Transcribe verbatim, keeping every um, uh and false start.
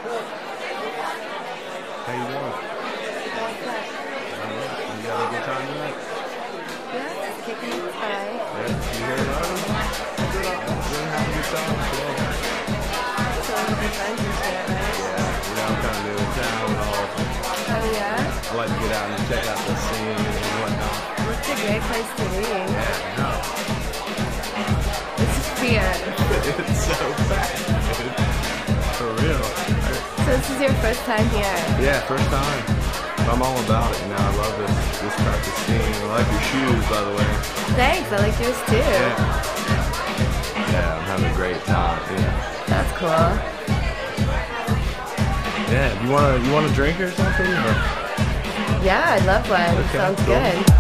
How you doing? You having a good time tonight? Yeah, just kicking it high. Yeah, you hear it out? Good, good, have a good time. Cool. So with your friends and shit, right? Yeah, you know, I'm kind of new in town and all. Oh yeah? I like to get out and check out the scene and whatnot. What's a great place to be? Yeah, no. This is fear. It's so bad, dude. For real. So this is your first time here? Yeah, first time. I'm all about it, you know. I love this this type of scene. I like your shoes, by the way. Thanks, I like yours too. Yeah. Yeah, I'm having a great time. Yeah. That's cool. Yeah. You wanna you want a drink or something? Or? Yeah, I'd love one. Okay, Sounds cool. good.